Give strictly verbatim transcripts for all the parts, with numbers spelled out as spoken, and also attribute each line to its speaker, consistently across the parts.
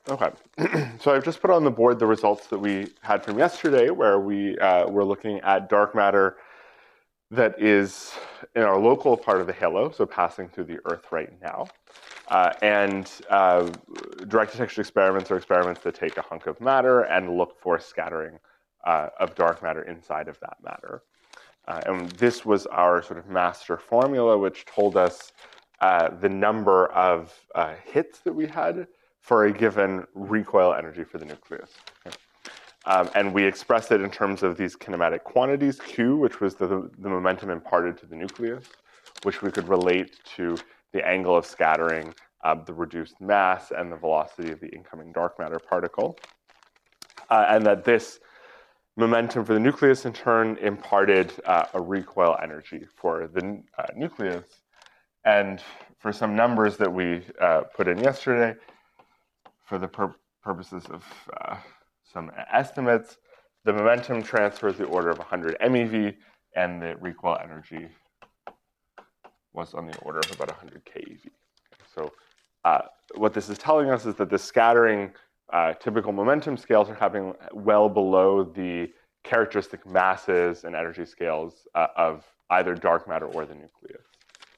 Speaker 1: Okay, so I've just put on the board the results that we had from yesterday, where we uh, were looking at dark matter that is in our local part of the halo, so passing through the Earth right now. Uh, and uh, direct detection experiments are experiments that take a hunk of matter and look for scattering uh, of dark matter inside of that matter. Uh, and this was our sort of master formula, which told us uh, the number of uh, hits that we had for a given recoil energy for the nucleus. Okay. Um, and we expressed it in terms of these kinematic quantities, Q, which was the, the momentum imparted to the nucleus, which we could relate to the angle of scattering, uh, the reduced mass, and the velocity of the incoming dark matter particle. Uh, and that this momentum for the nucleus, in turn, imparted uh, a recoil energy for the uh, nucleus. And for some numbers that we uh, put in yesterday, for the pur purposes of uh, some estimates, the momentum transfer is the order of one hundred MeV, and the recoil energy was on the order of about one hundred keV. So uh, what this is telling us is that the scattering uh, typical momentum scales are happening well below the characteristic masses and energy scales uh, of either dark matter or the nucleus.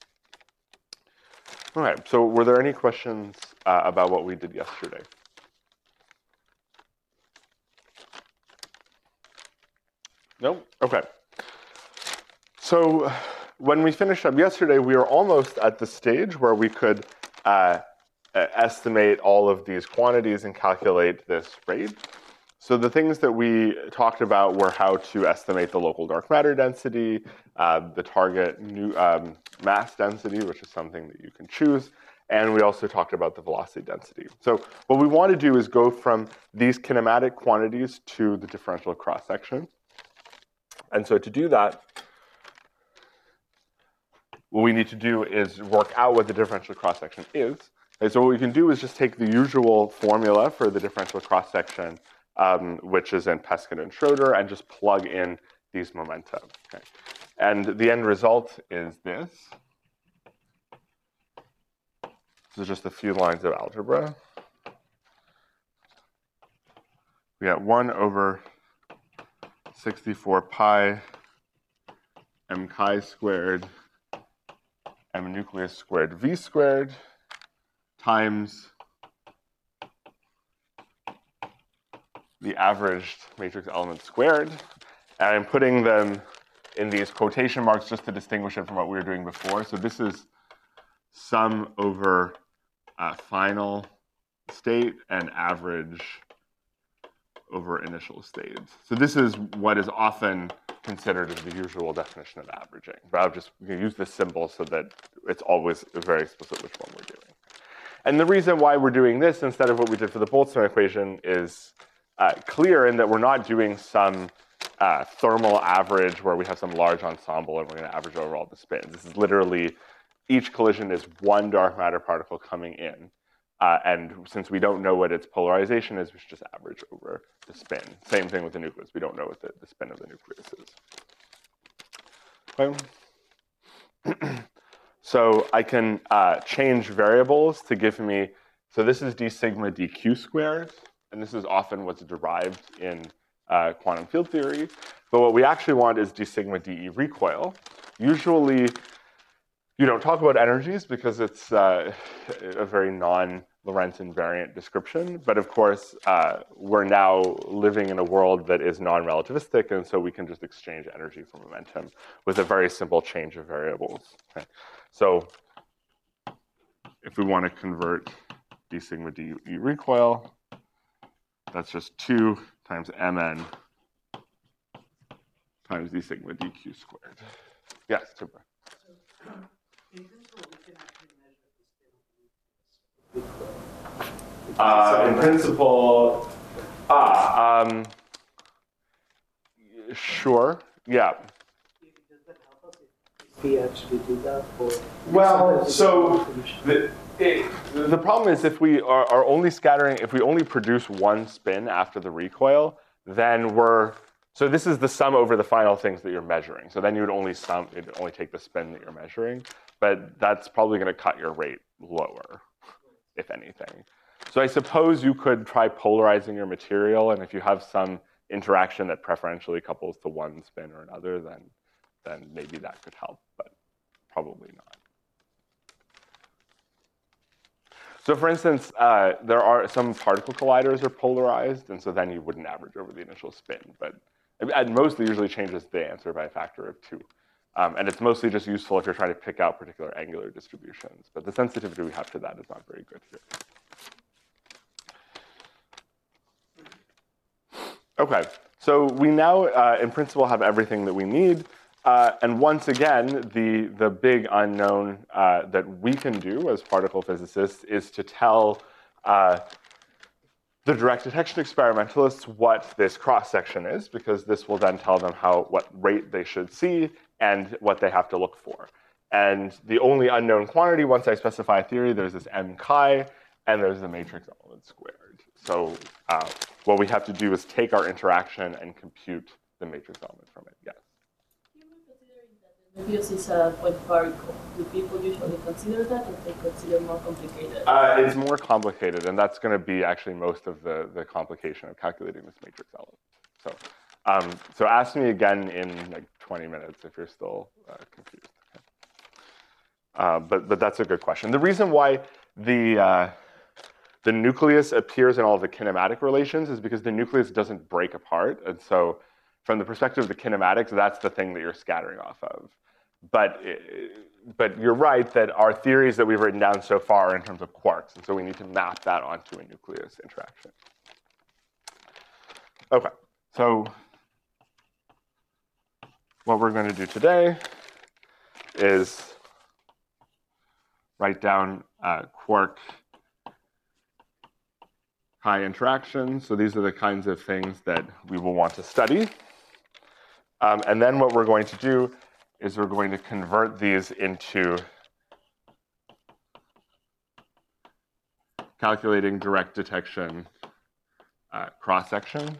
Speaker 1: Okay, so were there any questions uh, about what we did yesterday? No? Okay. So when we finished up yesterday, we were almost at the stage where we could uh, estimate all of these quantities and calculate this rate. So the things that we talked about were how to estimate the local dark matter density, uh, the target new, um, mass density, which is something that you can choose, and we also talked about the velocity density. So what we want to do is go from these kinematic quantities to the differential cross-section. And so to do that, what we need to do is work out what the differential cross-section is. And so what we can do is just take the usual formula for the differential cross-section, um, which is in Peskin and Schroeder, and just plug in these momenta. Okay. And the end result is this. This is just a few lines of algebra. We got one over sixty-four pi m chi squared m nucleus squared v squared times the averaged matrix element squared. And I'm putting them in these quotation marks just to distinguish it from what we were doing before. So this is sum over uh, final state and average over initial state. So this is what is often considered as the usual definition of averaging. But I'll just use this symbol so that it's always very explicit which one we're doing. And the reason why we're doing this instead of what we did for the Boltzmann equation is uh, clear in that we're not doing some uh, thermal average where we have some large ensemble and we're going to average over all the spins. This is literally each collision is one dark matter particle coming in. Uh, and since we don't know what its polarization is, we should just average over the spin. Same thing with the nucleus. We don't know what the, the spin of the nucleus is. Okay. So I can uh, change variables to give me, so this is d sigma dq squared, and this is often what's derived in uh, quantum field theory. But what we actually want is d sigma de recoil. Usually, you don't talk about energies because it's uh, a very non-Lorentz invariant description. But of course, uh, we're now living in a world that is non-relativistic, and so we can just exchange energy for momentum with a very simple change of variables. Okay. So if we want to convert d sigma d recoil, that's just two times mn times d sigma dq squared. Yes, super. Uh, in principle, ah, um, sure, yeah.
Speaker 2: Does that help us if we actually do that? Or
Speaker 1: well, so the, it, the problem is if we are, are only scattering, if we only produce one spin after the recoil, then we're, so this is the sum over the final things that you're measuring. So then you would only sum, you'd only take the spin that you're measuring, but that's probably going to cut your rate lower, if anything. So I suppose you could try polarizing your material, and if you have some interaction that preferentially couples to one spin or another, then, then maybe that could help, but probably not. So for instance, uh, there are some particle colliders are polarized, and so then you wouldn't average over the initial spin. But at most, it usually changes the answer by a factor of two. Um, and it's mostly just useful if you're trying to pick out particular angular distributions. But the sensitivity we have to that is not very good here. OK, so we now, uh, in principle, have everything that we need. Uh, and once again, the, the big unknown uh, that we can do as particle physicists is to tell uh, the direct detection experimentalists what this cross-section is, because this will then tell them how, what rate they should see and what they have to look for. And the only unknown quantity, once I specify a theory, there's this m chi, and there's the matrix element squared. So uh, what we have to do is take our interaction and compute the matrix element from it. Yes?
Speaker 3: Möbius is a point particle. Do people usually consider that, or they consider more complicated?
Speaker 1: Uh, it's more complicated, and that's going to be actually most of the, the complication of calculating this matrix element. So, um, so ask me again in like twenty minutes if you're still uh, confused. Okay. Uh, but but that's a good question. The reason why the uh, the nucleus appears in all of the kinematic relations is because the nucleus doesn't break apart, and so from the perspective of the kinematics, that's the thing that you're scattering off of. But, but you're right that our theories that we've written down so far are in terms of quarks, and so we need to map that onto a nucleus interaction. Okay, so what we're going to do today is write down uh, quark chi interactions. So these are the kinds of things that we will want to study. Um, and then what we're going to do is we're going to convert these into calculating direct detection uh, cross-sections.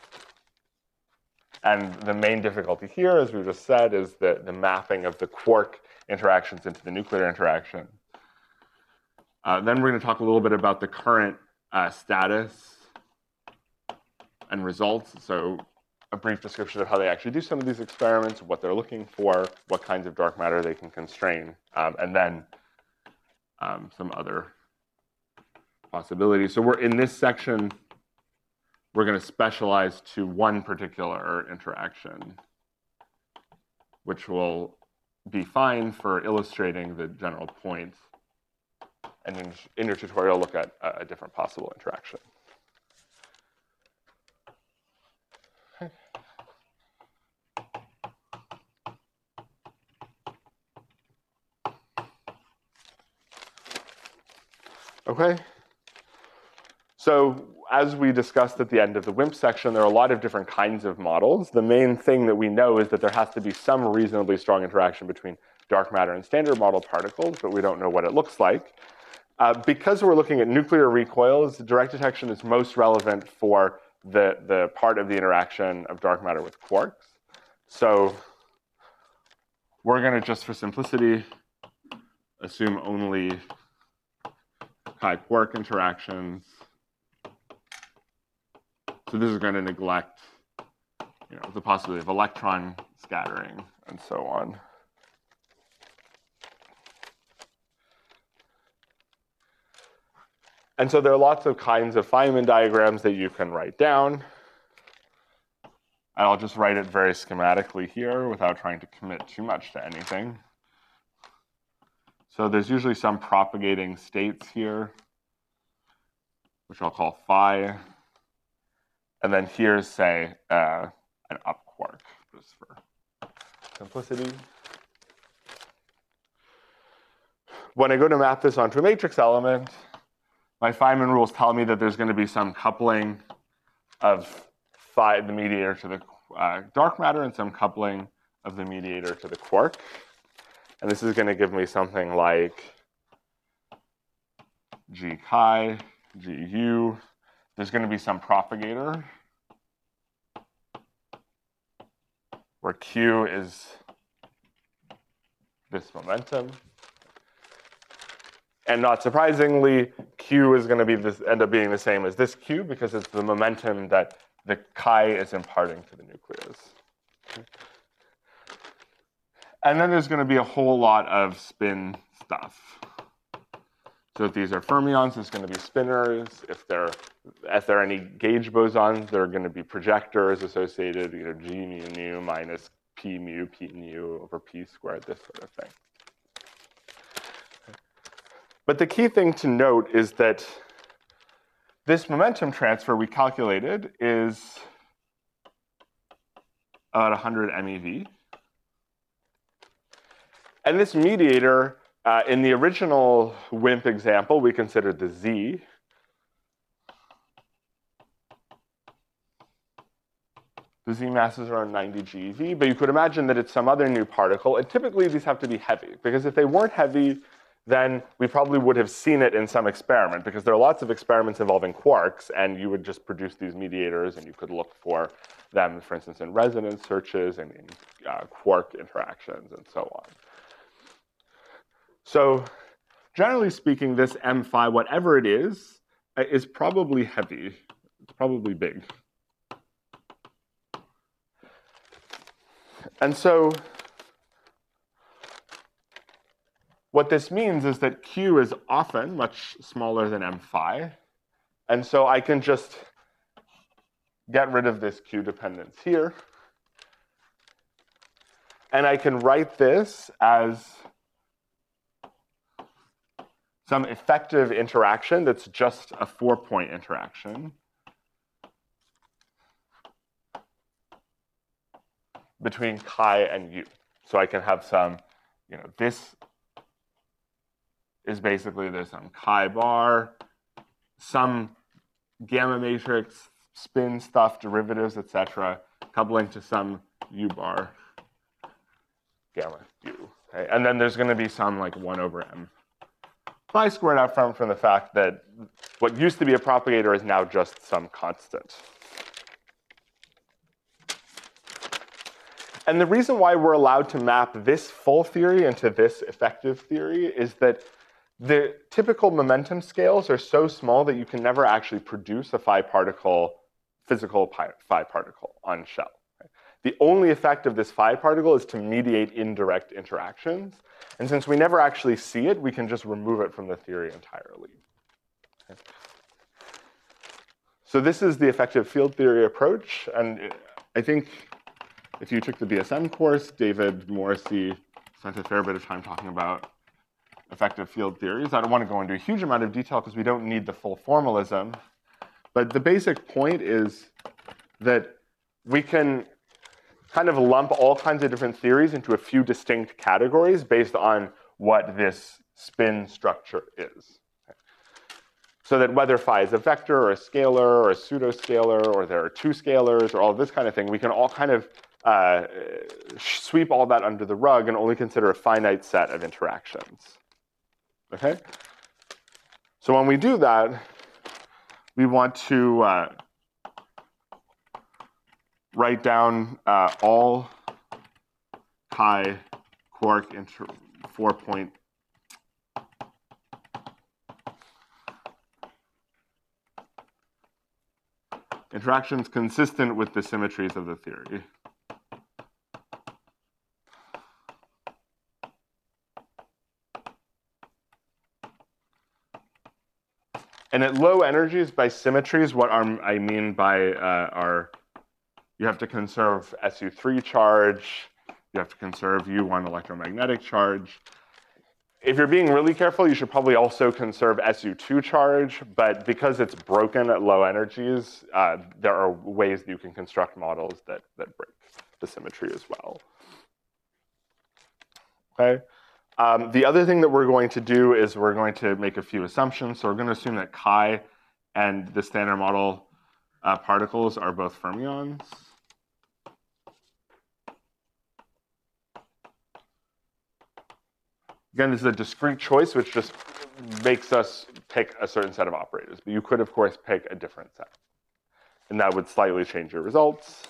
Speaker 1: And the main difficulty here, as we just said, is the, the mapping of the quark interactions into the nuclear interaction. Uh, then we're going to talk a little bit about the current uh, status and results. So a brief description of how they actually do some of these experiments, what they're looking for, what kinds of dark matter they can constrain, um, and then um, some other possibilities. So we're in this section, we're going to specialize to one particular interaction, which will be fine for illustrating the general points. And in, in your tutorial, look at a, a different possible interaction. Okay, so as we discussed at the end of the WIMP section, there are a lot of different kinds of models. The main thing that we know is that there has to be some reasonably strong interaction between dark matter and standard model particles, but we don't know what it looks like. Uh, because we're looking at nuclear recoils, direct detection is most relevant for the, the part of the interaction of dark matter with quarks. So we're going to, just for simplicity, assume only chi-quark interactions. So this is going to neglect, you know, the possibility of electron scattering and so on. And so there are lots of kinds of Feynman diagrams that you can write down. And I'll just write it very schematically here without trying to commit too much to anything. So there's usually some propagating states here, which I'll call phi. And then here's, say, uh, an up quark, just for simplicity. When I go to map this onto a matrix element, my Feynman rules tell me that there's going to be some coupling of phi, the mediator to the uh, dark matter, and some coupling of the mediator to the quark. And this is going to give me something like G chi, G u. There's going to be some propagator where Q is this momentum. And not surprisingly, Q is going to be this, end up being the same as this Q because it's the momentum that the chi is imparting to the nucleus. And then there's going to be a whole lot of spin stuff. So if these are fermions, there's going to be spinners. If there, if there are any gauge bosons, there are going to be projectors associated, either G mu nu minus P mu, P nu over P squared, this sort of thing. But the key thing to note is that this momentum transfer we calculated is about one hundred MeV. And this mediator, uh, in the original WIMP example, we considered the Z. The Z mass is around ninety GeV, but you could imagine that it's some other new particle. And typically, these have to be heavy, because if they weren't heavy, then we probably would have seen it in some experiment, because there are lots of experiments involving quarks, and you would just produce these mediators, and you could look for them, for instance, in resonance searches and in uh, quark interactions and so on. So generally speaking, this M phi, whatever it is, is probably heavy. It's probably big. And so what this means is that Q is often much smaller than M phi. And so I can just get rid of this Q dependence here. And I can write this as some effective interaction that's just a four-point interaction between chi and U. So I can have some, you know, this is basically there's some chi bar, some gamma matrix, spin stuff, derivatives, et cetera, coupling to some U bar, gamma U. Okay? And then there's going to be some like one over M phi squared out from, from the fact that what used to be a propagator is now just some constant. And the reason why we're allowed to map this full theory into this effective theory is that the typical momentum scales are so small that you can never actually produce a phi particle, physical phi particle on shell. Right? The only effect of this phi particle is to mediate indirect interactions. And since we never actually see it, we can just remove it from the theory entirely. Okay. So this is the effective field theory approach. And I think if you took the B S M course, David Morrissey spent a fair bit of time talking about effective field theories. I don't want to go into a huge amount of detail because we don't need the full formalism. But the basic point is that we can kind of lump all kinds of different theories into a few distinct categories based on what this spin structure is. Okay. So that whether phi is a vector or a scalar or a pseudoscalar or there are two scalars or all this kind of thing, we can all kind of uh, sweep all that under the rug and only consider a finite set of interactions. Okay? So when we do that, we want to uh, write down uh, all chi quark inter four-point interactions consistent with the symmetries of the theory. And at low energies, by symmetries, what are, I mean by uh, are, you have to conserve S U three charge, you have to conserve U one electromagnetic charge. If you're being really careful, you should probably also conserve S U two charge, but because it's broken at low energies, uh, there are ways that you can construct models that, that break the symmetry as well. Okay. Um, the other thing that we're going to do is we're going to make a few assumptions. So we're going to assume that chi and the standard model uh, particles are both fermions. Again, this is a discrete choice, which just makes us pick a certain set of operators. But you could, of course, pick a different set. And that would slightly change your results.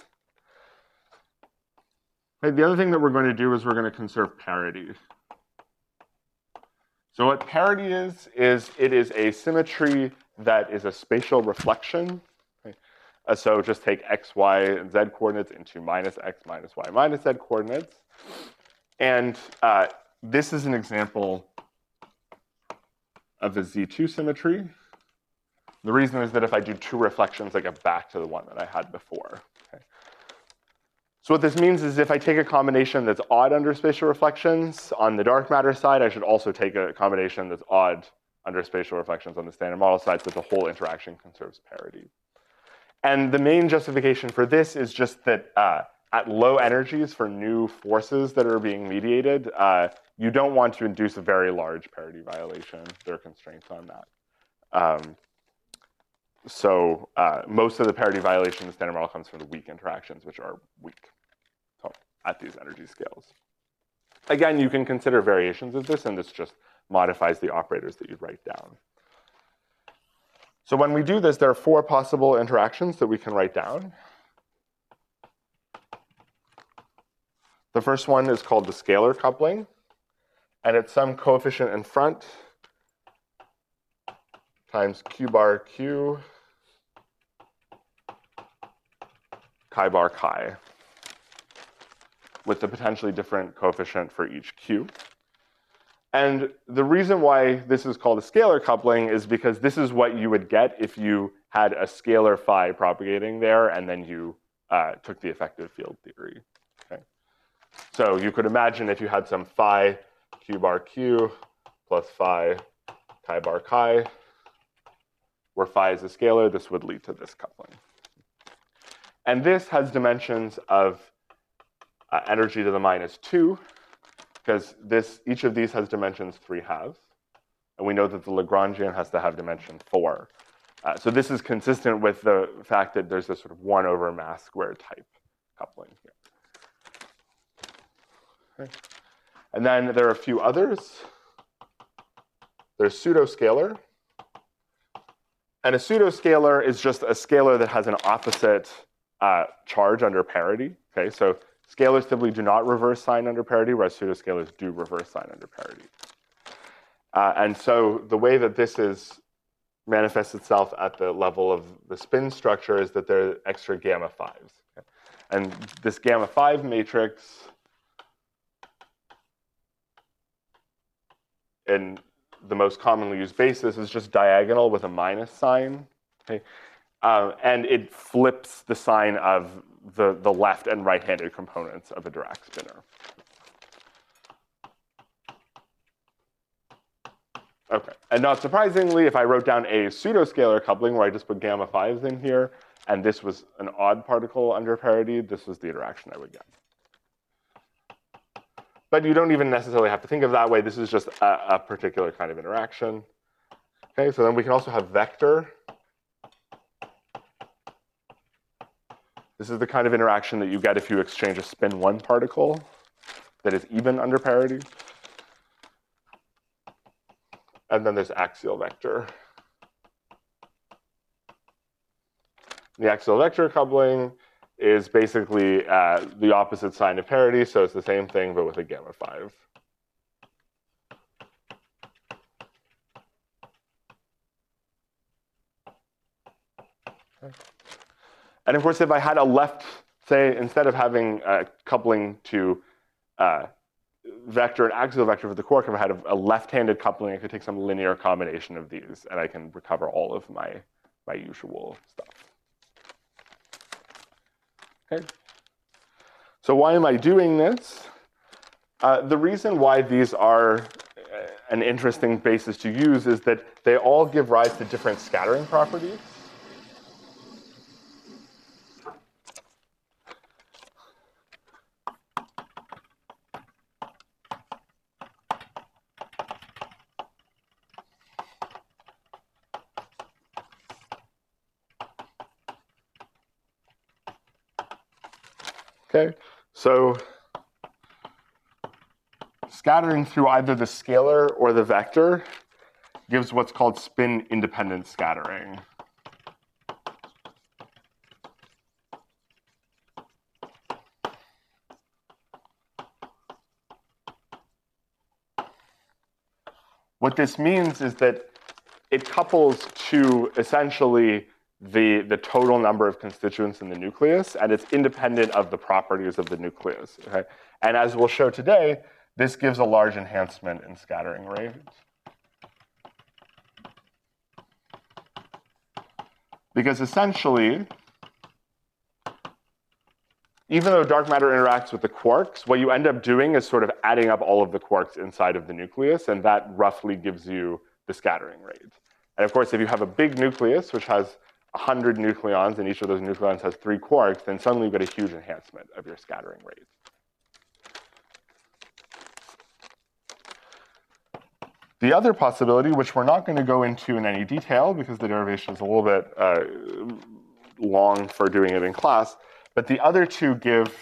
Speaker 1: Okay, the other thing that we're going to do is we're going to conserve parity. So what parity is, is it is a symmetry that is a spatial reflection. Okay? Uh, so just take x, y, and z coordinates into minus x minus y minus z coordinates. And uh, this is an example of a Z two symmetry. The reason is that if I do two reflections, I get back to the one that I had before. Okay? So what this means is if I take a combination that's odd under spatial reflections on the dark matter side, I should also take a combination that's odd under spatial reflections on the standard model side so that the whole interaction conserves parity. And the main justification for this is just that uh, at low energies for new forces that are being mediated, uh, you don't want to induce a very large parity violation. There are constraints on that. Um, so uh, most of the parity violation in the standard model comes from the weak interactions, which are weak so, at these energy scales. Again, you can consider variations of this, and this just modifies the operators that you write down. So when we do this, there are four possible interactions that we can write down. The first one is called the scalar coupling, and it's some coefficient in front times q bar q chi bar chi, with the potentially different coefficient for each q. And the reason why this is called a scalar coupling is because this is what you would get if you had a scalar phi propagating there and then you uh, took the effective field theory. Okay? So you could imagine if you had some phi q bar q plus phi chi bar chi, where phi is a scalar, this would lead to this coupling. And this has dimensions of uh, energy to the minus two, because this, each of these has dimensions three halves. And we know that the Lagrangian has to have dimension four. Uh, so this is consistent with the fact that there's this sort of one over mass squared type coupling here. Okay. And then there are a few others. There's pseudoscalar. And a pseudoscalar is just a scalar that has an opposite uh, charge under parity. Okay, so scalars typically do not reverse sign under parity, whereas pseudoscalars do reverse sign under parity. Uh, and so the way that this is manifests itself at the level of the spin structure is that there are extra gamma fives. Okay? And this gamma five matrix in the most commonly used basis is just diagonal with a minus sign. Okay? Uh, and it flips the sign of the, the left and right-handed components of a Dirac spinner. Okay, and not surprisingly, if I wrote down a pseudoscalar coupling where I just put gamma fives in here, and this was an odd particle under parity, this was the interaction I would get. But you don't even necessarily have to think of it that way. This is just a, a particular kind of interaction. Okay, so then we can also have vector. This is the kind of interaction that you get if you exchange a spin one particle that is even under parity. And then there's axial vector. The axial vector coupling is basically uh, the opposite sign of parity, so it's the same thing, but with a gamma five. Okay. And of course, if I had a left, say, instead of having a coupling to uh, vector and axial vector for the quark, if I had a, a left-handed coupling, I could take some linear combination of these, and I can recover all of my, my usual stuff. Okay. So why am I doing this? Uh, the reason why these are an interesting basis to use is that they all give rise to different scattering properties. Okay, so scattering through either the scalar or the vector gives what's called spin-independent scattering. What this means is that it couples to essentially the, the total number of constituents in the nucleus, and it's independent of the properties of the nucleus. Okay? And as we'll show today, this gives a large enhancement in scattering rate. Because essentially, even though dark matter interacts with the quarks, what you end up doing is sort of adding up all of the quarks inside of the nucleus, and that roughly gives you the scattering rate. And of course, if you have a big nucleus, which has one hundred nucleons, and each of those nucleons has three quarks, then suddenly you get a huge enhancement of your scattering rate. The other possibility, which we're not going to go into in any detail because the derivation is a little bit uh, long for doing it in class, but the other two give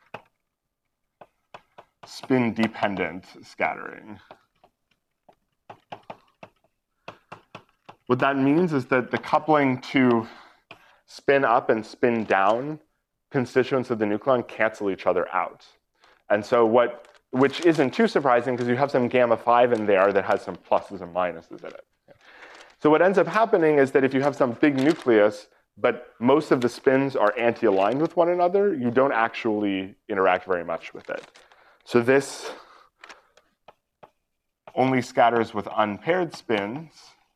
Speaker 1: spin-dependent scattering. What that means is that the coupling to spin up and spin down constituents of the nucleon cancel each other out. And so what, which isn't too surprising because you have some gamma five in there that has some pluses and minuses in it. So what ends up happening is that if you have some big nucleus, but most of the spins are anti-aligned with one another, you don't actually interact very much with it. So this only scatters with unpaired spins.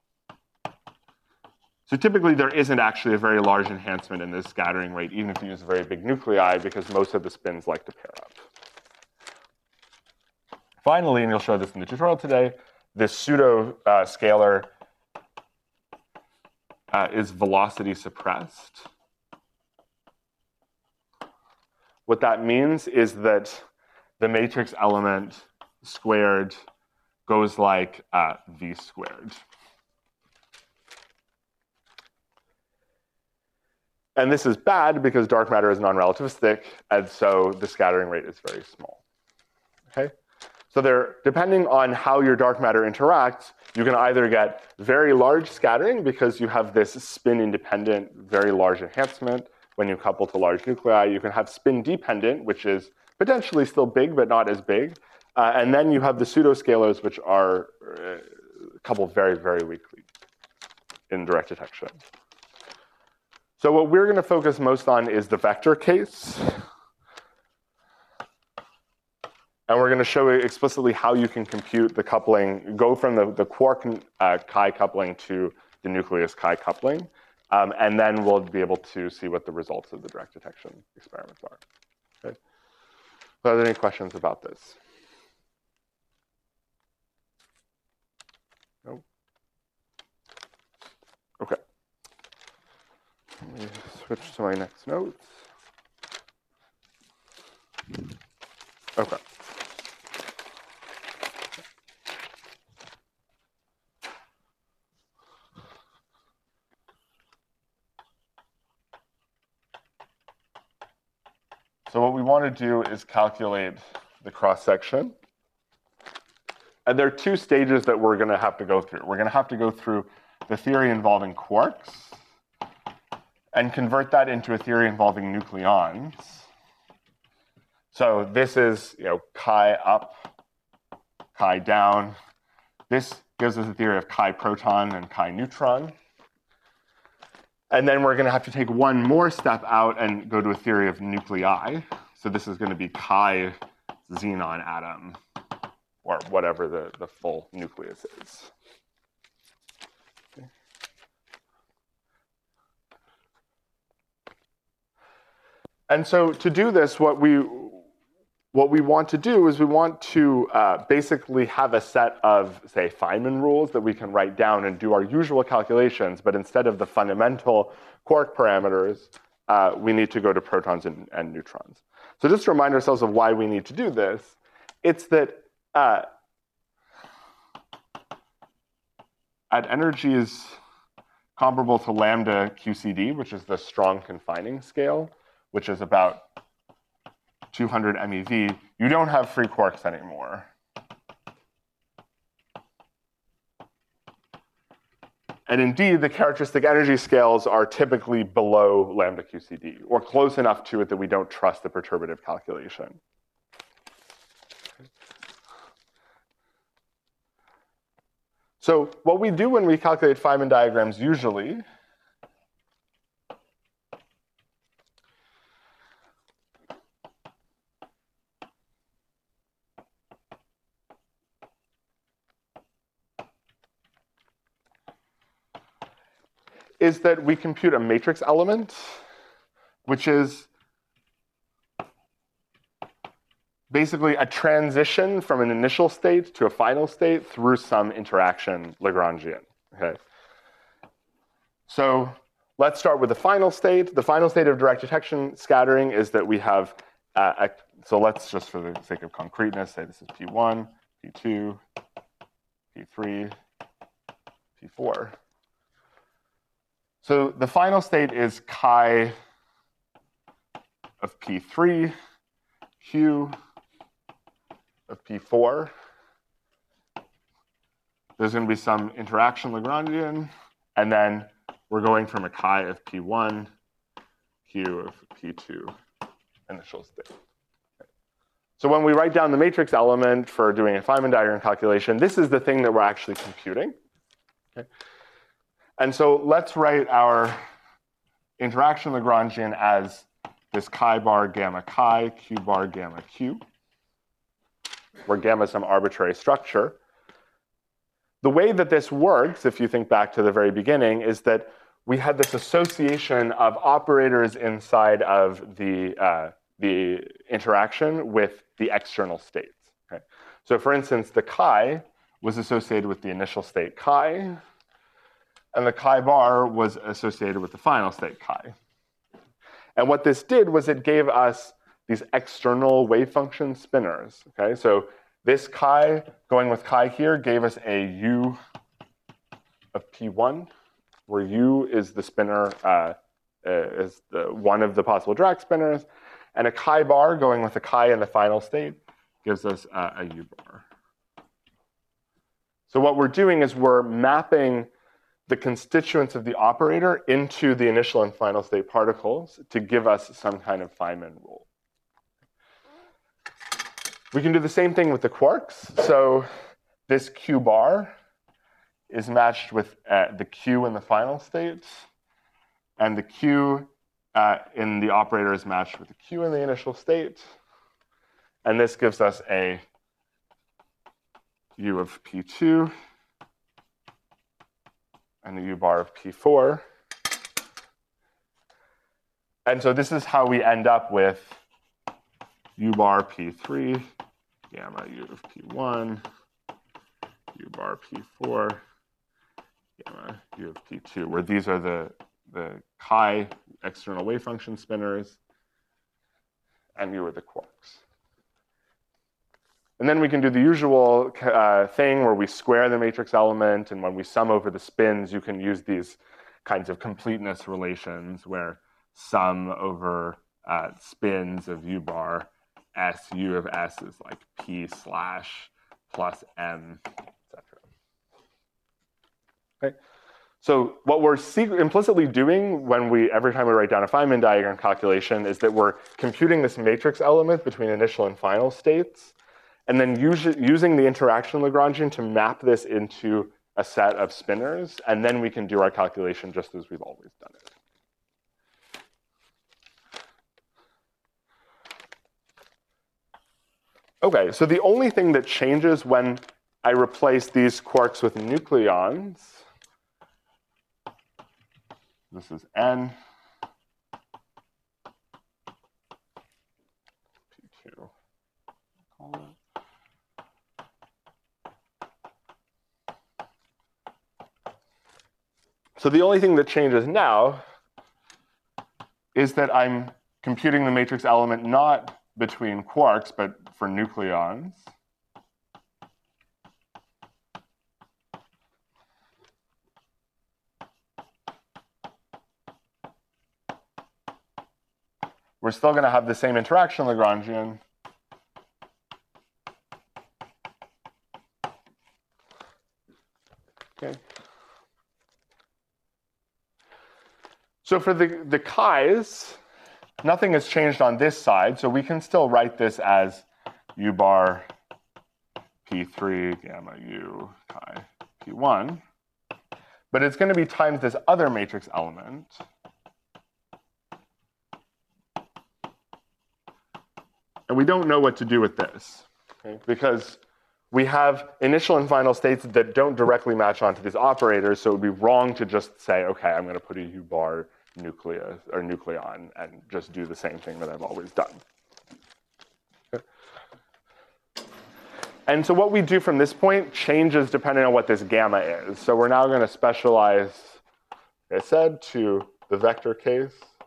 Speaker 1: So typically there isn't actually a very large enhancement in this scattering rate, even if you use a very big nuclei, because most of the spins like to pair up. Finally, and you'll show this in the tutorial today, this pseudo uh, scalar uh, is velocity suppressed. What that means is that the matrix element squared goes like uh, v squared. And this is bad because dark matter is non-relativistic, and so the scattering rate is very small. Okay? So there, depending on how your dark matter interacts, you can either get very large scattering because you have this spin-independent, very large enhancement when you couple to large nuclei. You can have spin-dependent, which is potentially still big, but not as big. Uh, and then you have the pseudoscalars, which are uh, coupled very, very weakly in direct detection. So what we're going to focus most on is the vector case. And we're going to show explicitly how you can compute the coupling, go from the, the quark uh, chi coupling to the nucleus chi coupling. Um, and then we'll be able to see what the results of the direct detection experiments are. Okay. So are there any questions about this? No? Okay. Let me switch to my next notes. Okay. So what we want to do is calculate the cross-section. And there are two stages that we're going to have to go through. We're going to have to go through the theory involving quarks and convert that into a theory involving nucleons. So this is, you know, chi up, chi down. This gives us a theory of chi proton and chi neutron. And then we're going to have to take one more step out and go to a theory of nuclei. So this is going to be chi xenon atom, or whatever the, the full nucleus is. Okay. And so to do this, what we what we want to do is we want to uh, basically have a set of, say, Feynman rules that we can write down and do our usual calculations, but instead of the fundamental quark parameters, uh, we need to go to protons and, and neutrons. So just to remind ourselves of why we need to do this, it's that uh, at energies comparable to lambda Q C D, which is the strong confining scale, which is about two hundred MeV, you don't have free quarks anymore. And indeed, the characteristic energy scales are typically below lambda Q C D, or close enough to it that we don't trust the perturbative calculation. So what we do when we calculate Feynman diagrams usually is that we compute a matrix element, which is basically a transition from an initial state to a final state through some interaction Lagrangian. Okay. So let's start with the final state. The final state of direct detection scattering is that we have, uh, a, so let's just for the sake of concreteness say this is P one, P two, P three, P four. So the final state is chi of P three, Q of P four. There's going to be some interaction Lagrangian, and then we're going from a chi of P one, Q of P two initial state. Okay. So when we write down the matrix element for doing a Feynman diagram calculation, this is the thing that we're actually computing. Okay. And so let's write our interaction Lagrangian as this chi bar gamma chi, q bar gamma q, where gamma is some arbitrary structure. The way that this works, if you think back to the very beginning, is that we had this association of operators inside of the, uh, the interaction with the external states. Okay? So for instance, the chi was associated with the initial state chi, and the chi bar was associated with the final state chi. And what this did was it gave us these external wave function spinners. Okay, so this chi going with chi here gave us a u of P one, where u is the spinner, uh, uh, is the, one of the possible Dirac spinners, and a chi bar going with a chi in the final state gives us uh, a u bar. So what we're doing is we're mapping the constituents of the operator into the initial and final state particles to give us some kind of Feynman rule. We can do the same thing with the quarks. So this q bar is matched with uh, the q in the final state, and the q uh, in the operator is matched with the q in the initial state. And this gives us a u of P two and a u bar of P four. And so this is how we end up with u bar P three, gamma u of P one, u bar P four, gamma u of P two, where these are the, the chi external wave function spinners, and u are the quarks. And then we can do the usual uh, thing where we square the matrix element, and when we sum over the spins, you can use these kinds of completeness relations where sum over uh, spins of u bar s, u of s is like p slash plus m, et cetera. Okay. So what we're implicitly doing when we, every time we write down a Feynman diagram calculation is that we're computing this matrix element between initial and final states, and then use, using the interaction Lagrangian to map this into a set of spinners, and then we can do our calculation just as we've always done it. Okay, so the only thing that changes when I replace these quarks with nucleons, this is N, P two, call it. So the only thing that changes now is that I'm computing the matrix element not between quarks, but for nucleons. We're still going to have the same interaction Lagrangian. Okay. So for the, the chi's, nothing has changed on this side, so we can still write this as u bar P three gamma u chi P one, but it's going to be times this other matrix element. And we don't know what to do with this, okay? Because we have initial and final states that don't directly match onto these operators, so it would be wrong to just say, okay, I'm going to put a U bar nucleus or nucleon and just do the same thing that I've always done. Okay. And so what we do from this point changes depending on what this gamma is. So we're now going to specialize, like I said, to the vector case.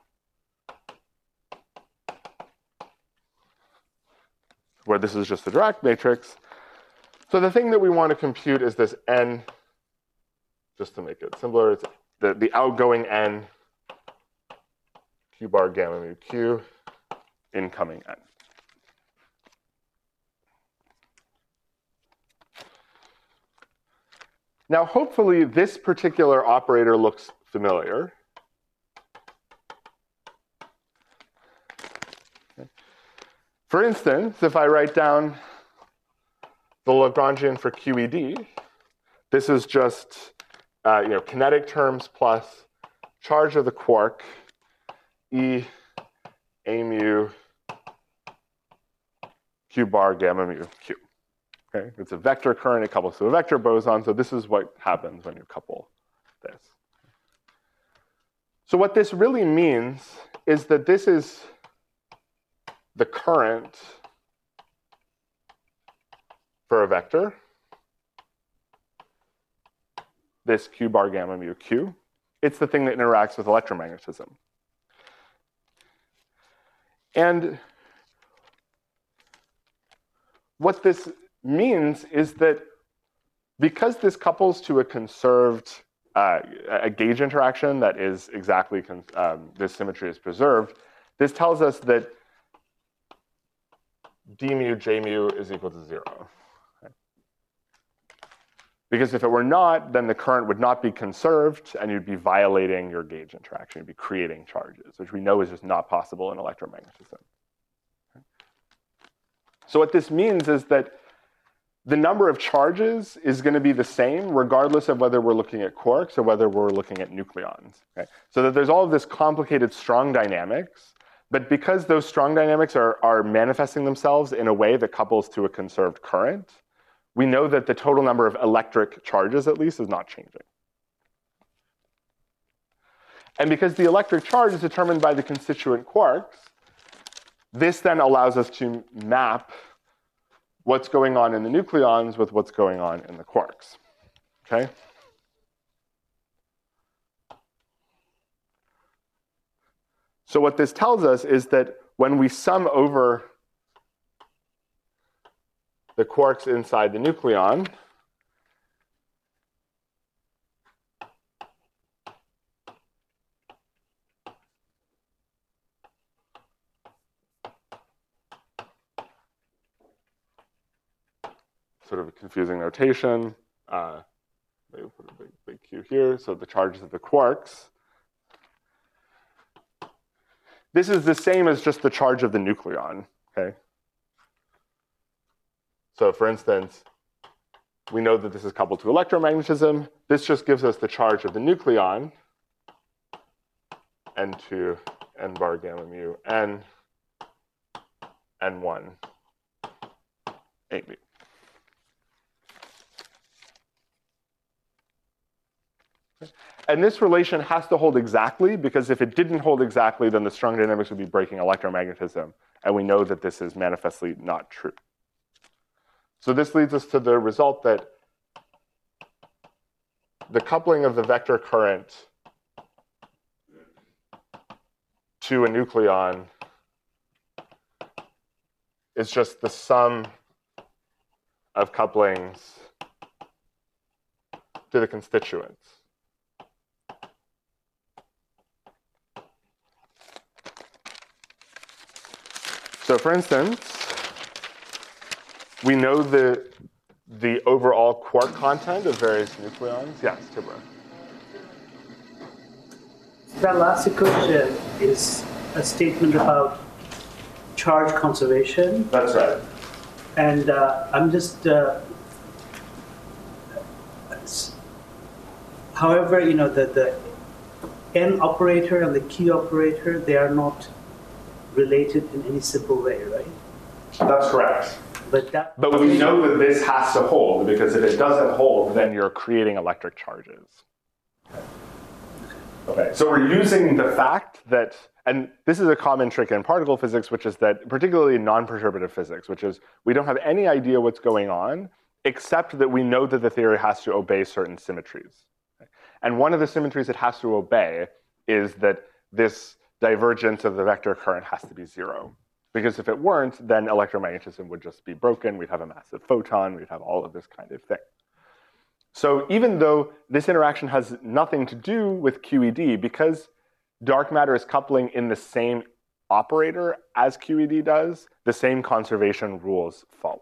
Speaker 1: Where this is just the Dirac matrix. So the thing that we want to compute is this n, just to make it simpler, it's the, the outgoing n, q bar gamma mu q, incoming n. Now, hopefully, this particular operator looks familiar. For instance, if I write down the Lagrangian for Q E D, this is just uh, you know, kinetic terms plus charge of the quark, E A mu Q bar gamma mu Q. Okay? It's a vector current, it couples to a vector boson, so this is what happens when you couple this. So what this really means is that this is the current for a vector, this Q bar gamma mu Q. It's the thing that interacts with electromagnetism. And what this means is that because this couples to a conserved, uh, a gauge interaction that is exactly, um, this symmetry is preserved, this tells us that d mu j mu is equal to zero. Okay. Because if it were not, then the current would not be conserved, and you'd be violating your gauge interaction. You'd be creating charges, which we know is just not possible in electromagnetism. Okay. So what this means is that the number of charges is going to be the same regardless of whether we're looking at quarks or whether we're looking at nucleons. Okay. So that there's all of this complicated strong dynamics. But because those strong dynamics are, are manifesting themselves in a way that couples to a conserved current, we know that the total number of electric charges, at least, is not changing. And because the electric charge is determined by the constituent quarks, this then allows us to map what's going on in the nucleons with what's going on in the quarks. Okay? So what this tells us is that when we sum over the quarks inside the nucleon, sort of a confusing notation, uh, maybe put a big, big Q here, so the charges of the quarks. This is the same as just the charge of the nucleon, okay? So for instance, we know that this is coupled to electromagnetism. This just gives us the charge of the nucleon, n two, n bar gamma mu, n, n one, eight mu. And this relation has to hold exactly, because if it didn't hold exactly, then the strong dynamics would be breaking electromagnetism. And we know that this is manifestly not true. So this leads us to the result that the coupling of the vector current to a nucleon is just the sum of couplings to the constituents. So for instance, we know the, the overall quark content of various nucleons. Yes, Tibra.
Speaker 2: That last equation is a statement about charge conservation.
Speaker 1: That's right.
Speaker 2: And uh, I'm just, uh, However, you know, the, the N operator and the key operator, they are not related in any simple way, right?
Speaker 1: That's correct.
Speaker 2: But that.
Speaker 1: But we know that this has to hold, because if it doesn't hold, then you're creating electric charges. Okay, so we're using the fact that, and this is a common trick in particle physics, which is that, particularly in non-perturbative physics, which is we don't have any idea what's going on, except that we know that the theory has to obey certain symmetries. And one of the symmetries it has to obey is that this divergence of the vector current has to be zero. Because if it weren't, then electromagnetism would just be broken, we'd have a massive photon, we'd have all of this kind of thing. So even though this interaction has nothing to do with Q E D, because dark matter is coupling in the same operator as Q E D does, the same conservation rules follow.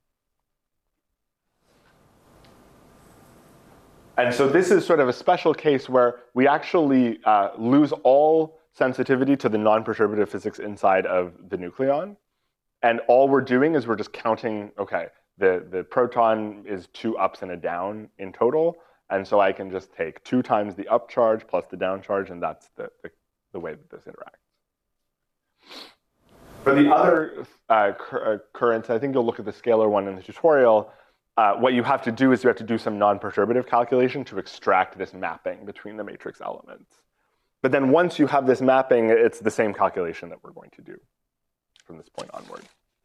Speaker 1: And so this is sort of a special case where we actually uh, lose all sensitivity to the non-perturbative physics inside of the nucleon. And all we're doing is we're just counting, okay, the, the proton is two ups and a down in total. And so I can just take two times the up charge plus the down charge, and that's the, the, the way that this interacts. For the other uh, cur currents, I think you'll look at the scalar one in the tutorial. Uh, what you have to do is you have to do some non-perturbative calculation to extract this mapping between the matrix elements. But then once you have this mapping, it's the same calculation that we're going to do from this point onward.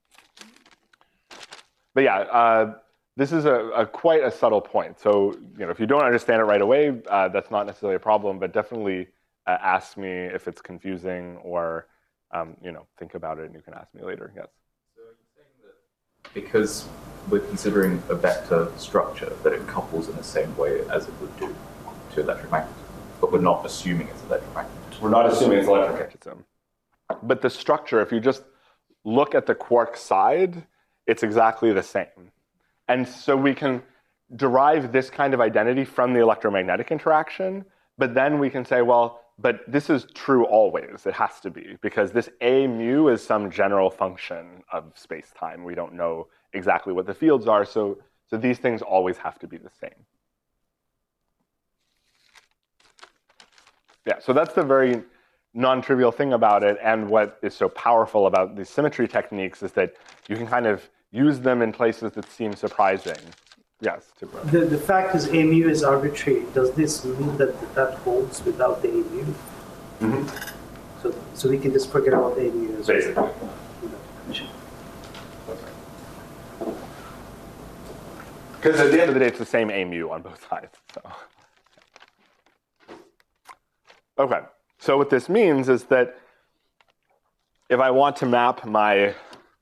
Speaker 1: But yeah, uh, this is a, a quite a subtle point. So you know, if you don't understand it right away, uh, that's not necessarily a problem, but definitely uh, ask me if it's confusing, or um, you know, think about it and you can ask me later, yes.
Speaker 4: So you're saying that because we're considering a vector structure, that it couples in the same way as it would do to electromagnetism, but we're not assuming it's electromagnetism.
Speaker 1: We're not assuming it's electromagnetism. But the structure, if you just look at the quark side, it's exactly the same. And so we can derive this kind of identity from the electromagnetic interaction, but then we can say, well, but this is true always. It has to be, because this A mu is some general function of space-time. We don't know exactly what the fields are, so, so these things always have to be the same. Yeah, so that's the very non-trivial thing about it, and what is so powerful about these symmetry techniques is that you can kind of use them in places that seem surprising. Yes, Tibro.
Speaker 2: The, the fact is A mu is arbitrary. Does this mean that that holds without the A mu? Mm-hmm. So, so we can just forget about A mu as
Speaker 1: basically.
Speaker 2: Well.
Speaker 1: Because at the end of the day, it's the same A mu on both sides. So. Okay, so what this means is that if I want to map my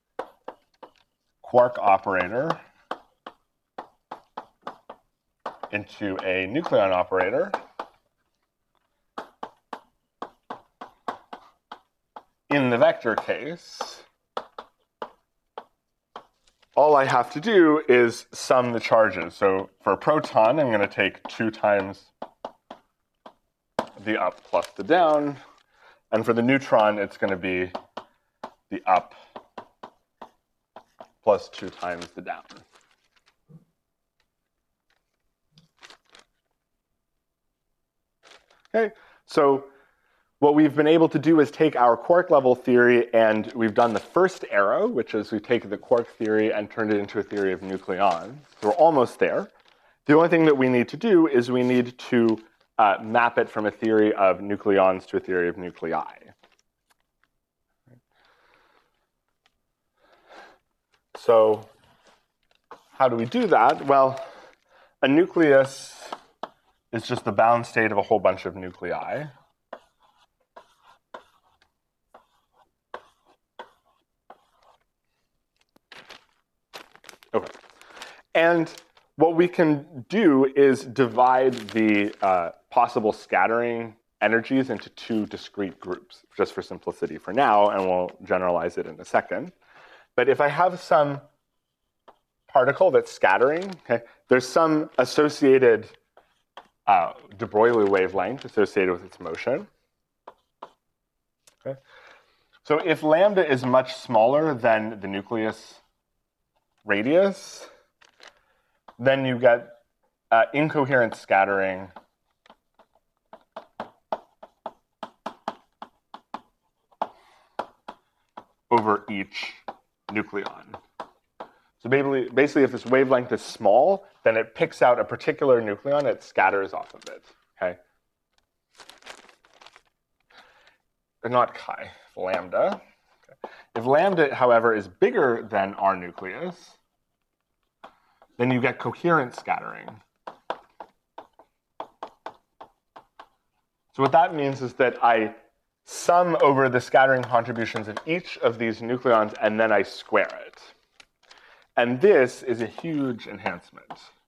Speaker 1: quark operator into a nucleon operator, in the vector case, all I have to do is sum the charges. So for a proton, I'm going to take two times the up plus the down. And for the neutron, it's going to be the up plus two times the down. Okay, so what we've been able to do is take our quark level theory, and we've done the first arrow, which is we've taken the quark theory and turned it into a theory of nucleons. So we're almost there. The only thing that we need to do is we need to uh, map it from a theory of nucleons to a theory of nuclei. So how do we do that? Well, a nucleus is just the bound state of a whole bunch of nuclei. Okay. And what we can do is divide the uh, possible scattering energies into two discrete groups, just for simplicity for now, and we'll generalize it in a second. But if I have some particle that's scattering, okay, there's some associated uh, de Broglie wavelength associated with its motion. Okay. So if lambda is much smaller than the nucleus radius, then you get uh, incoherent scattering over each nucleon. So basically, basically, if this wavelength is small, then it picks out a particular nucleon, it scatters off of it, okay? Or not chi, lambda. Okay. If lambda, however, is bigger than our nucleus, then you get coherent scattering. So what that means is that I sum over the scattering contributions of each of these nucleons, and then I square it. And this is a huge enhancement.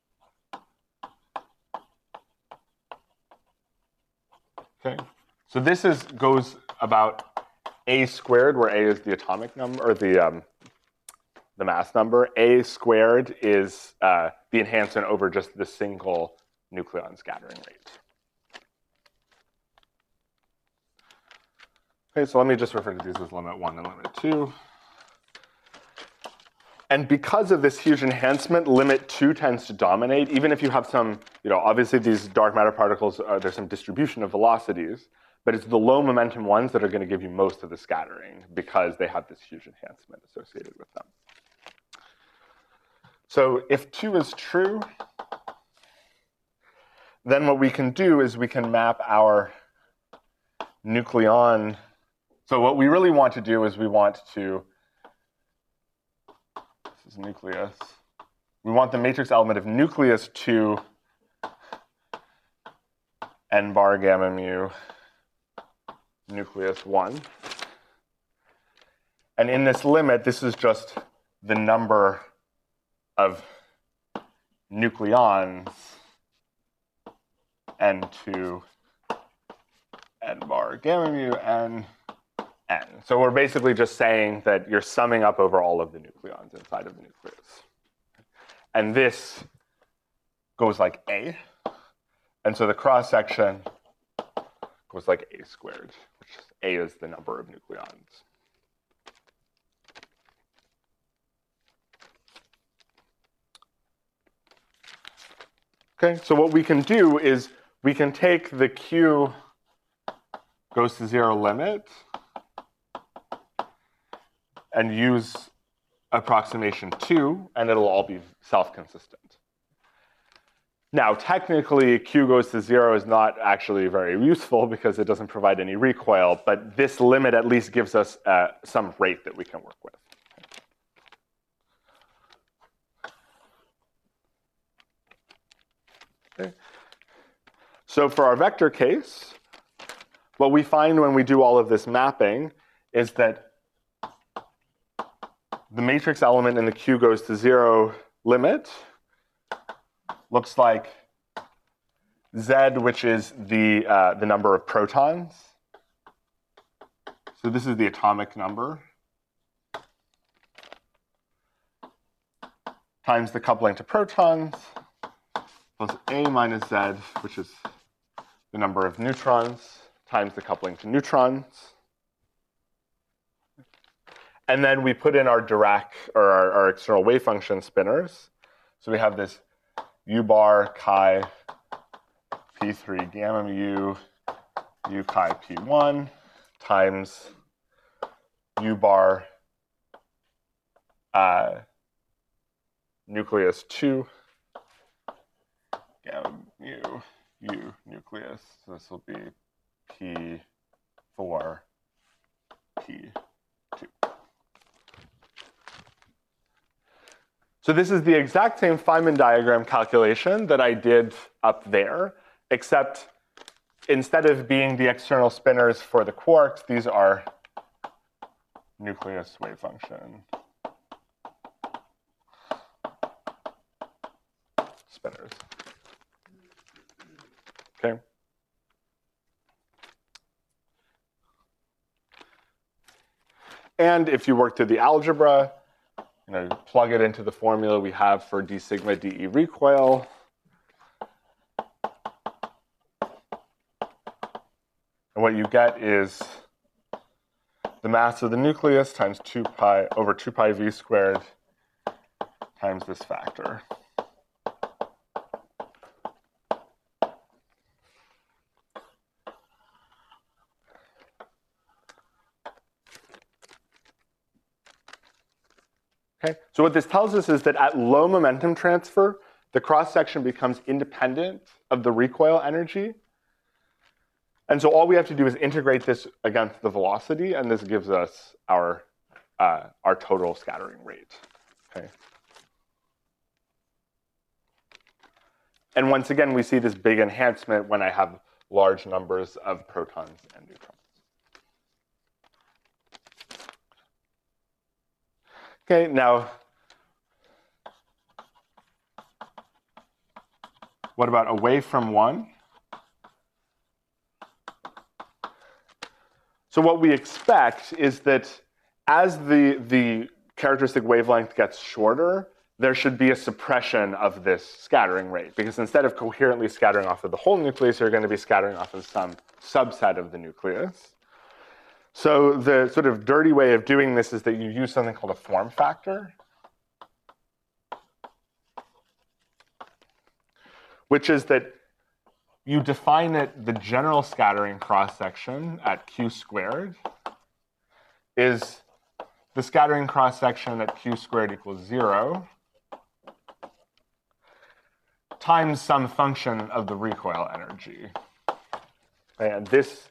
Speaker 1: Okay, so this is goes about a squared, where a is the atomic number, or the um, the mass number. A squared is uh, the enhancement over just the single nucleon scattering rate. Okay, so let me just refer to these as limit one and limit two. And because of this huge enhancement, limit two tends to dominate, even if you have some, you know, obviously these dark matter particles, uh, there's some distribution of velocities, but it's the low momentum ones that are going to give you most of the scattering because they have this huge enhancement associated with them. So if two is true, then what we can do is we can map our nucleon. So what we really want to do is we want to, this is nucleus, we want the matrix element of nucleus two n bar gamma mu nucleus one. And in this limit, this is just the number of nucleons n two n bar gamma mu n n. So we're basically just saying that you're summing up over all of the nucleons inside of the nucleus. And this goes like A. And so the cross section goes like A squared, which is A is the number of nucleons. Okay, so what we can do is we can take the Q goes to zero limit and use approximation two, and it'll all be self-consistent. Now, technically, Q goes to zero is not actually very useful because it doesn't provide any recoil, but this limit at least gives us uh, some rate that we can work with. Okay. So for our vector case, what we find when we do all of this mapping is that the matrix element in the Q goes to zero limit looks like Z, which is the, uh, the number of protons. So this is the atomic number times the coupling to protons plus A minus Z, which is the number of neutrons, times the coupling to neutrons. And then we put in our Dirac, or our, our external wave function spinners. So we have this U bar chi P three gamma mu U chi P one times U bar uh, nucleus two gamma mu U nucleus. So this will be P four P two. So this is the exact same Feynman diagram calculation that I did up there, except instead of being the external spinners for the quarks, these are nucleus wave function spinners. Okay. And if you work through the algebra, you know, plug it into the formula we have for d sigma dE recoil. And what you get is the mass of the nucleus times two pi over two pi v squared times this factor. Okay? So what this tells us is that at low momentum transfer, the cross-section becomes independent of the recoil energy. And so all we have to do is integrate this against the velocity, and this gives us our, uh, our total scattering rate. Okay? And once again, we see this big enhancement when I have large numbers of protons and neutrons. Okay, now, what about away from one? So what we expect is that as the, the characteristic wavelength gets shorter, there should be a suppression of this scattering rate, because instead of coherently scattering off of the whole nucleus, you're going to be scattering off of some subset of the nucleus. So the sort of dirty way of doing this is that you use something called a form factor, which is that you define it, the general scattering cross-section at q squared is the scattering cross-section at q squared equals zero times some function of the recoil energy. And this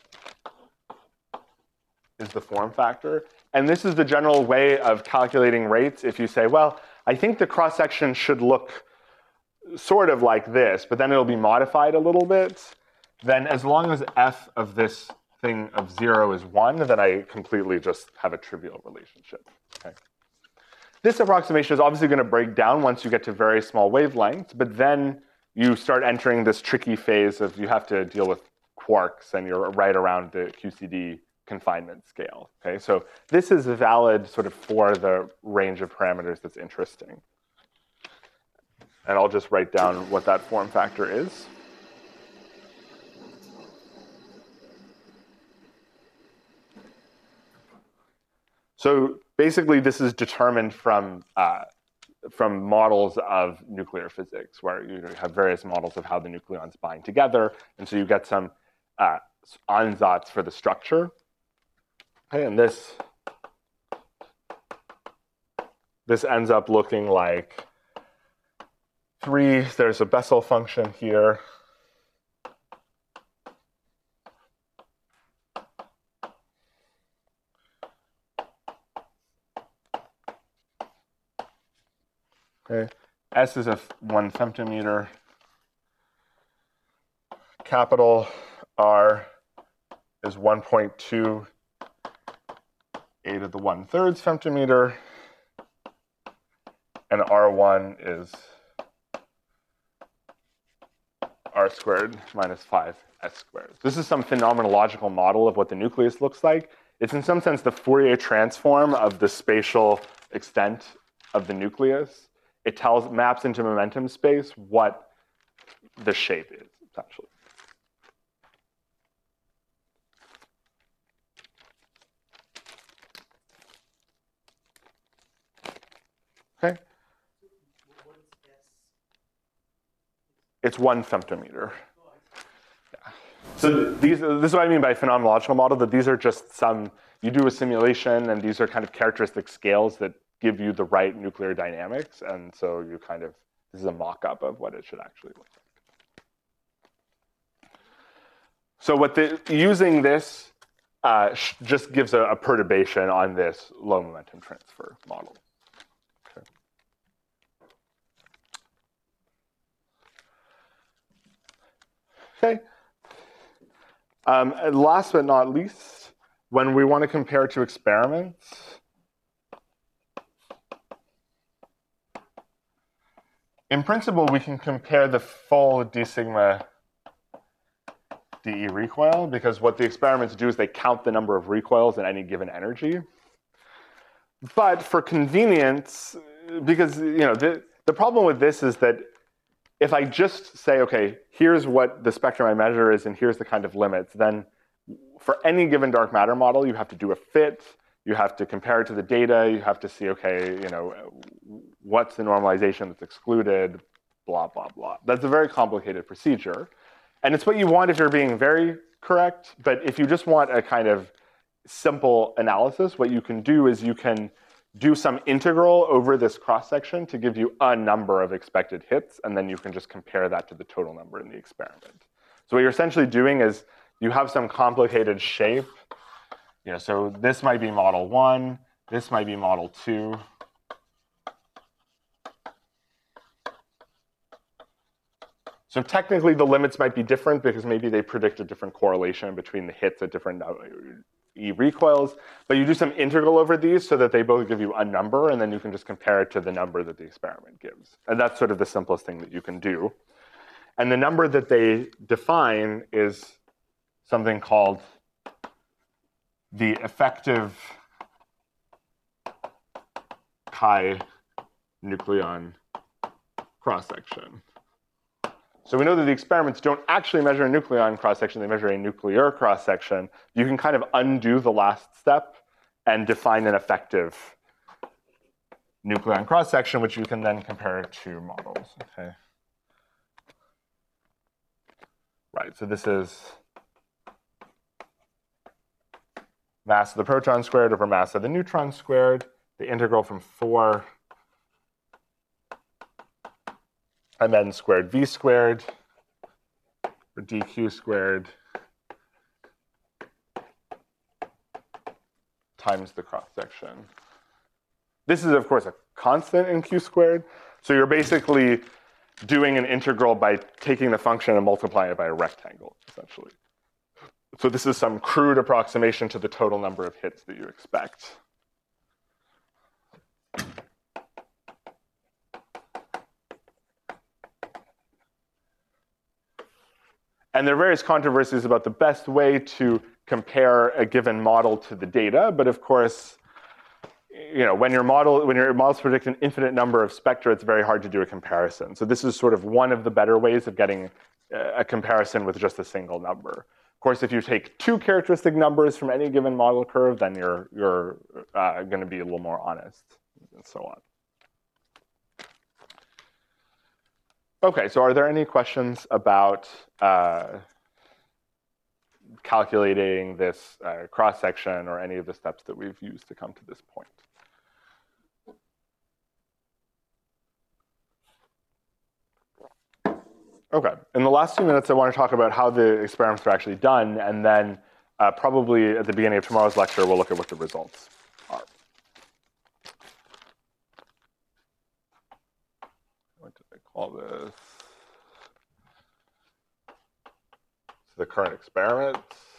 Speaker 1: is the form factor. And this is the general way of calculating rates. If you say, well, I think the cross-section should look sort of like this, but then it'll be modified a little bit, then as long as f of this thing of zero is one, then I completely just have a trivial relationship. Okay. This approximation is obviously going to break down once you get to very small wavelengths, but then you start entering this tricky phase of you have to deal with quarks, and you're right around the Q C D confinement scale. Okay, so this is valid sort of for the range of parameters that's interesting. And I'll just write down what that form factor is. So basically, this is determined from, uh, from models of nuclear physics, where you have various models of how the nucleons bind together. And so you get some uh, ansatz for the structure. Okay, and this, this ends up looking like three, there's a Bessel function here. Okay, S is a one femtometer. Capital R is one point two eight to the one thirds femtometer. And R one is R squared minus five S squared. This is some phenomenological model of what the nucleus looks like. It's in some sense the Fourier transform of the spatial extent of the nucleus. It tells, maps into momentum space what the shape is, essentially. Okay. It's one femtometer. Yeah. So these, this is what I mean by phenomenological model, that these are just some, you do a simulation, and these are kind of characteristic scales that give you the right nuclear dynamics. And so you kind of, this is a mock-up of what it should actually look like. So what the, using this uh, just gives a, a perturbation on this low momentum transfer model. Okay. Um, and last but not least, when we want to compare to experiments, in principle, we can compare the full d sigma dE recoil, because what the experiments do is they count the number of recoils in any given energy. But for convenience, because you know the, the problem with this is that if I just say, okay, here's what the spectrum I measure is, and here's the kind of limits, then for any given dark matter model, you have to do a fit, you have to compare it to the data, you have to see, okay, you know, what's the normalization that's excluded, blah, blah, blah. That's a very complicated procedure. And it's what you want if you're being very correct, but if you just want a kind of simple analysis, what you can do is you can do some integral over this cross-section to give you a number of expected hits, and then you can just compare that to the total number in the experiment. So what you're essentially doing is you have some complicated shape. You know, so this might be model one, this might be model two. So technically the limits might be different because maybe they predict a different correlation between the hits at different E recoils, but you do some integral over these so that they both give you a number, and then you can just compare it to the number that the experiment gives. And that's sort of the simplest thing that you can do. And the number that they define is something called the effective chi nucleon cross-section. So we know that the experiments don't actually measure a nucleon cross-section, they measure a nuclear cross-section. You can kind of undo the last step and define an effective nucleon cross-section, which you can then compare to models, okay? Right, so this is mass of the proton squared over mass of the neutron squared, the integral from four mn squared v squared, or dq squared, times the cross-section. This is, of course, a constant in q squared, so you're basically doing an integral by taking the function and multiplying it by a rectangle, essentially. So this is some crude approximation to the total number of hits that you expect. And there are various controversies about the best way to compare a given model to the data, but of course, you know, when your model, when your models predict an infinite number of spectra, it's very hard to do a comparison. So this is sort of one of the better ways of getting a comparison with just a single number. Of course, if you take two characteristic numbers from any given model curve, then you're, you're uh, going to be a little more honest, and so on. Okay, so are there any questions about uh, calculating this uh, cross-section or any of the steps that we've used to come to this point? Okay, in the last few minutes, I want to talk about how the experiments are actually done, and then uh, probably at the beginning of tomorrow's lecture, we'll look at what the results are. What did I call this? So the current experiments.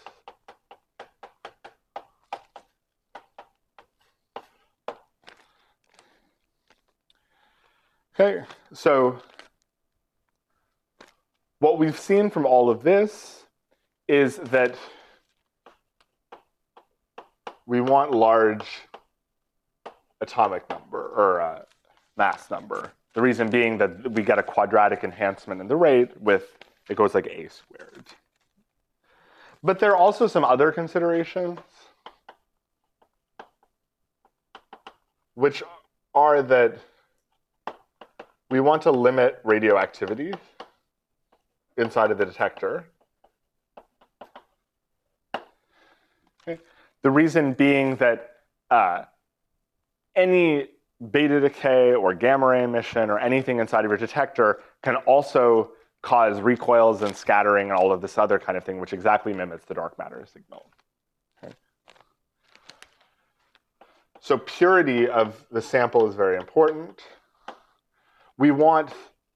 Speaker 1: Okay, so what we've seen from all of this is that we want large atomic number, or uh, mass number. The reason being that we get a quadratic enhancement in the rate with, it goes like a squared. But there are also some other considerations, which are that we want to limit radioactivity inside of the detector. Okay. The reason being that uh, any beta decay or gamma ray emission or anything inside of your detector can also cause recoils and scattering and all of this other kind of thing, which exactly mimics the dark matter signal. Okay. So purity of the sample is very important. We want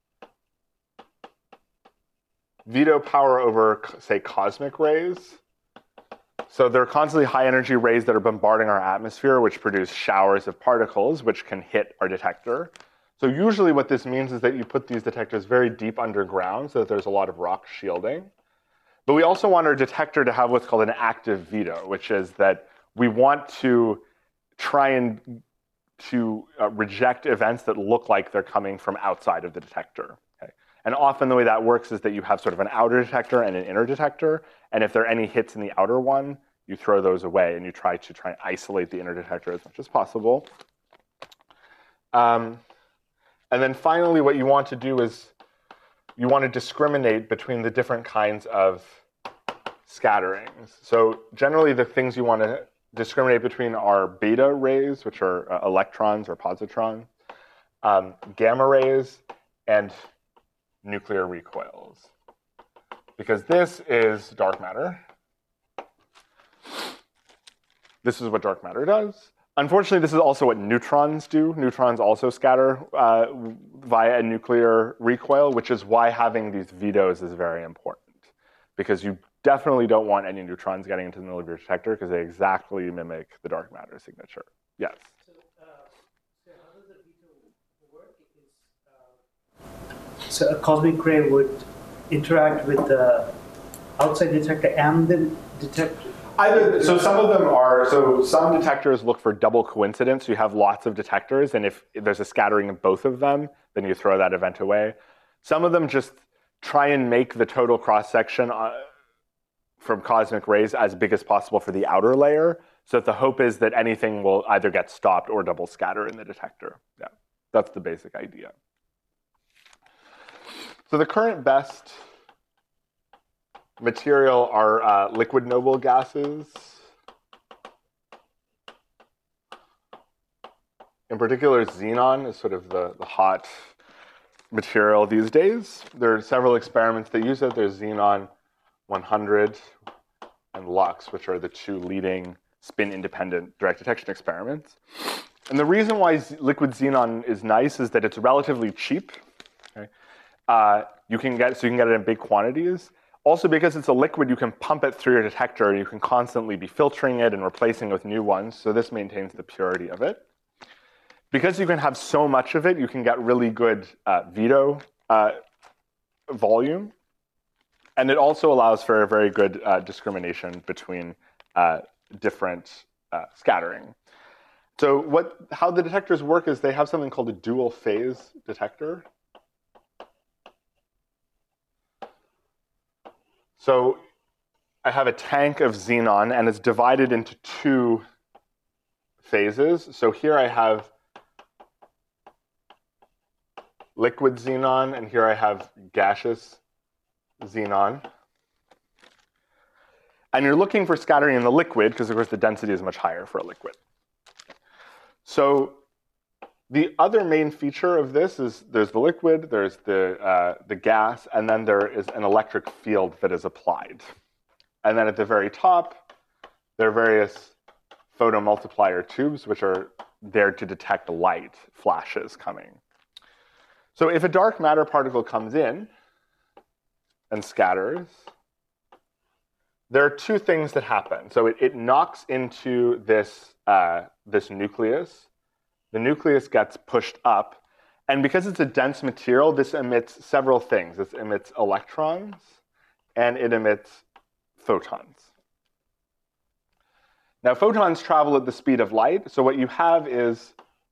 Speaker 1: veto power over, say, cosmic rays. So there are constantly high energy rays that are bombarding our atmosphere, which produce showers of particles, which can hit our detector. So usually what this means is that you put these detectors very deep underground so that there's a lot of rock shielding. But we also want our detector to have what's called an active veto, which is that we want to try and to uh, reject events that look like they're coming from outside of the detector. Okay? And often the way that works is that you have sort of an outer detector and an inner detector. And if there are any hits in the outer one, you throw those away and you try to try and isolate the inner detector as much as possible. Um, and then finally, what you want to do is you want to discriminate between the different kinds of scatterings. So generally, the things you want to discriminate between are beta rays, which are uh, electrons or positrons, um, gamma rays, and nuclear recoils. Because this is dark matter. This is what dark matter does. Unfortunately, this is also what neutrons do. Neutrons also scatter uh, via a nuclear recoil, which is why having these vetoes is very important. Because you definitely don't want any neutrons getting into the middle of your detector because they exactly mimic the dark matter signature. Yes?
Speaker 2: So, uh, so how does the veto work? Is, uh, so a cosmic ray would interact with the outside detector and the detector?
Speaker 1: Either, so some of them are, so some detectors look for double coincidence. You have lots of detectors, and if there's a scattering of both of them, then you throw that event away. Some of them just try and make the total cross-section uh, from cosmic rays as big as possible for the outer layer, so that the hope is that anything will either get stopped or double scatter in the detector. Yeah, that's the basic idea. So the current best material are uh, liquid noble gases. In particular, xenon is sort of the, the hot material these days. There are several experiments that use it. There's xenon one hundred and LUX, which are the two leading spin-independent direct detection experiments. And the reason why liquid xenon is nice is that it's relatively cheap. Okay? Uh, you can get, so you can get it in big quantities. Also, because it's a liquid, you can pump it through your detector. You can constantly be filtering it and replacing it with new ones, so this maintains the purity of it. Because you can have so much of it, you can get really good uh, veto uh, volume. And it also allows for a very good uh, discrimination between uh, different uh, scattering. So what, how the detectors work is they have something called a dual phase detector. So I have a tank of xenon, and it's divided into two phases. So here I have liquid xenon, and here I have gaseous xenon. And you're looking for scattering in the liquid, because of course the density is much higher for a liquid. So the other main feature of this is there's the liquid, there's the, uh, the gas, and then there is an electric field that is applied. And then at the very top, there are various photomultiplier tubes, which are there to detect light flashes coming. So if a dark matter particle comes in and scatters, there are two things that happen. So it, it knocks into this, uh, this nucleus. The nucleus gets pushed up, and because it's a dense material, this emits several things. It emits electrons, and it emits photons. Now, photons travel at the speed of light, so what you have is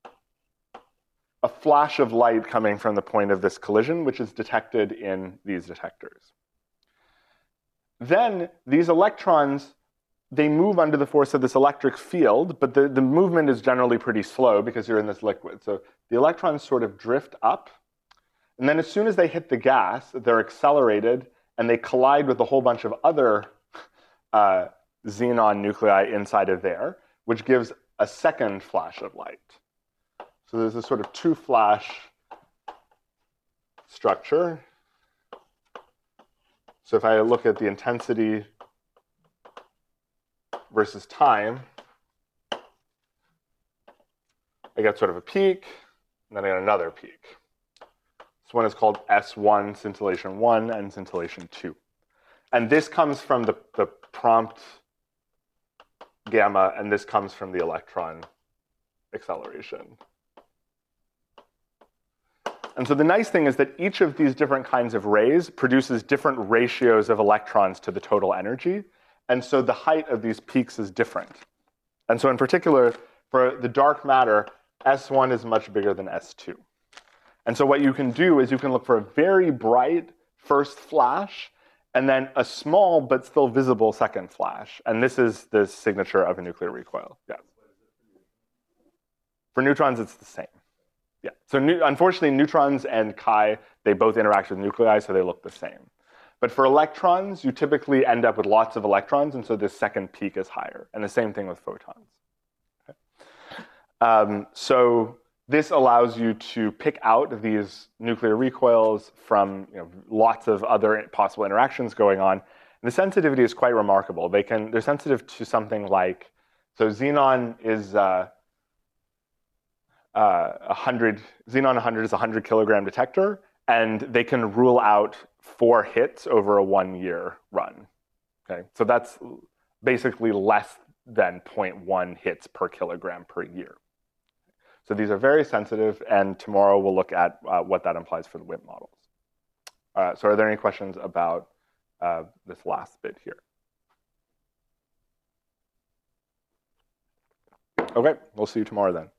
Speaker 1: a flash of light coming from the point of this collision, which is detected in these detectors. Then, these electrons, they move under the force of this electric field, but the, the movement is generally pretty slow because you're in this liquid. So the electrons sort of drift up, and then as soon as they hit the gas, they're accelerated, and they collide with a whole bunch of other uh, xenon nuclei inside of there, which gives a second flash of light. So there's this sort of two-flash structure. So if I look at the intensity versus time, I get sort of a peak, and then I get another peak. This one is called S one, scintillation one, and scintillation two. And this comes from the, the prompt gamma, and this comes from the electron acceleration. And so the nice thing is that each of these different kinds of rays produces different ratios of electrons to the total energy. And so the height of these peaks is different. And so in particular, for the dark matter, S one is much bigger than S two. And so what you can do is you can look for a very bright first flash, and then a small but still visible second flash. And this is the signature of a nuclear recoil. Yeah. For neutrons, it's the same. Yeah. So unfortunately, neutrons and chi, they both interact with nuclei, so they look the same. But for electrons, you typically end up with lots of electrons, and so this second peak is higher. And the same thing with photons. Okay. Um, so this allows you to pick out these nuclear recoils from you know, lots of other possible interactions going on. And the sensitivity is quite remarkable. They can, they're sensitive to something like, so xenon is uh, uh, one hundred, xenon one hundred is a one hundred kilogram detector, and they can rule out four hits over a one year run. Okay, so that's basically less than zero point one hits per kilogram per year. So these are very sensitive, and tomorrow we'll look at uh, what that implies for the W I M P models. Uh, so are there any questions about uh, this last bit here? Okay, we'll see you tomorrow then.